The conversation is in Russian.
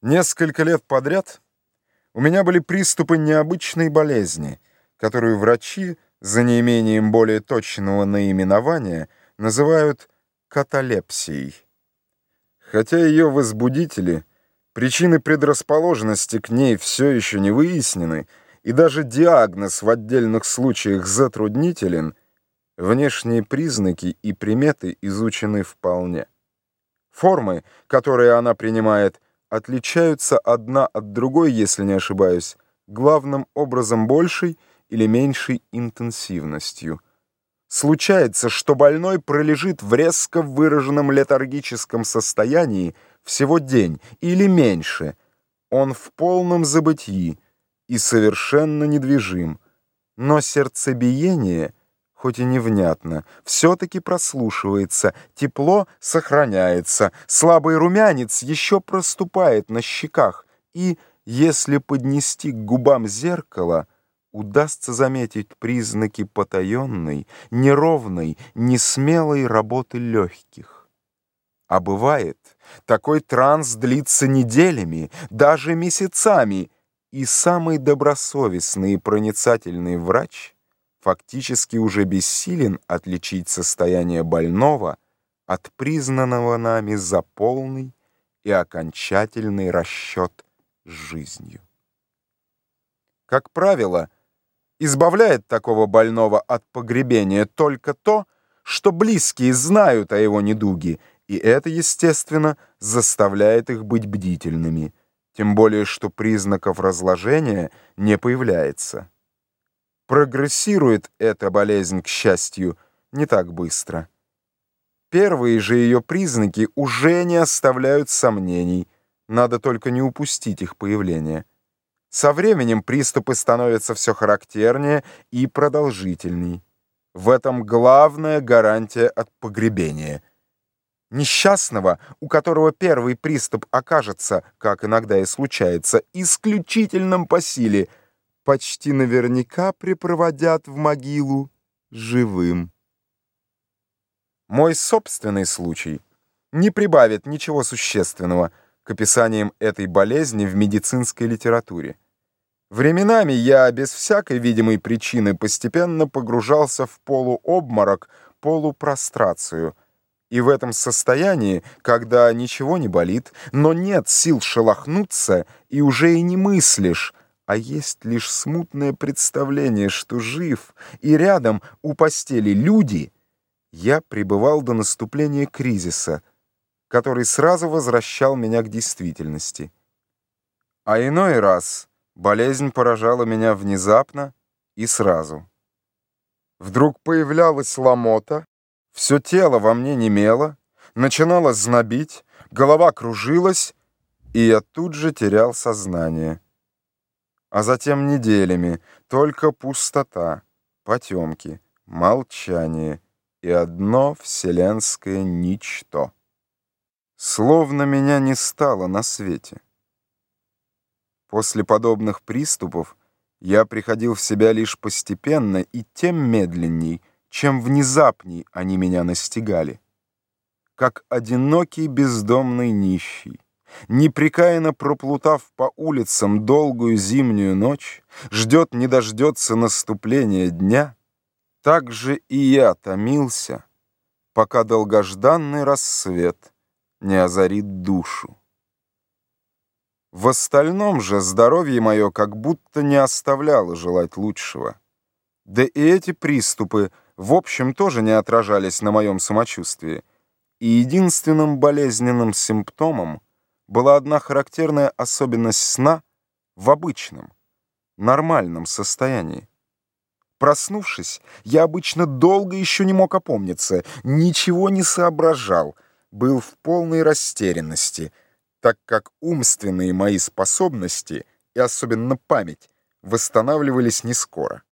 Несколько лет подряд у меня были приступы необычной болезни, которую врачи, за неимением более точного наименования, называют каталепсией. Хотя ее возбудители, причины предрасположенности к ней все еще не выяснены, и даже диагноз в отдельных случаях затруднителен, внешние признаки и приметы изучены вполне. Формы, которые она принимает, отличаются одна от другой, если не ошибаюсь, главным образом большей или меньшей интенсивностью. Случается, что больной пролежит в резко выраженном летаргическом состоянии всего день или меньше. Он в полном забытии и совершенно недвижим, но сердцебиение, хоть и невнятно, все-таки прослушивается, тепло сохраняется, слабый румянец еще проступает на щеках, и, если поднести к губам зеркало, удастся заметить признаки потаенной, неровной, несмелой работы легких. А бывает, такой транс длится неделями, даже месяцами, и самый добросовестный и проницательный врач фактически уже бессилен отличить состояние больного от признанного нами за полный и окончательный расчет с жизнью. Как правило, избавляет такого больного от погребения только то, что близкие знают о его недуге, и это, естественно, заставляет их быть бдительными, тем более что признаков разложения не появляется. Прогрессирует эта болезнь, к счастью, не так быстро. Первые же ее признаки уже не оставляют сомнений, надо только не упустить их появление. Со временем приступы становятся все характернее и продолжительней. В этом главная гарантия от погребения. Несчастного, у которого первый приступ окажется, как иногда и случается, исключительным по силе, почти наверняка припроводят в могилу живым. Мой собственный случай не прибавит ничего существенного к описаниям этой болезни в медицинской литературе. Временами я без всякой видимой причины постепенно погружался в полуобморок, полупрострацию. И в этом состоянии, когда ничего не болит, но нет сил шелохнуться и уже и не мыслишь, а есть лишь смутное представление, что жив, и рядом у постели люди, я пребывал до наступления кризиса, который сразу возвращал меня к действительности. А иной раз болезнь поражала меня внезапно и сразу. Вдруг появлялась ломота, все тело во мне немело, начинало знобить, голова кружилась, и я тут же терял сознание. А затем неделями только пустота, потемки, молчание и одно вселенское ничто. Словно меня не стало на свете. После подобных приступов я приходил в себя лишь постепенно и тем медленней, чем внезапней они меня настигали. Как одинокий бездомный нищий, непрекаянно проплутав по улицам долгую зимнюю ночь, ждет не дождется наступления дня, так же и я томился, пока долгожданный рассвет не озарит душу. В остальном же здоровье мое как будто не оставляло желать лучшего. Да и эти приступы в общем тоже не отражались на моем самочувствии, и единственным болезненным симптомом была одна характерная особенность сна в обычном, нормальном состоянии. Проснувшись, я обычно долго еще не мог опомниться, ничего не соображал, был в полной растерянности, так как умственные мои способности, и особенно память, восстанавливались не скоро.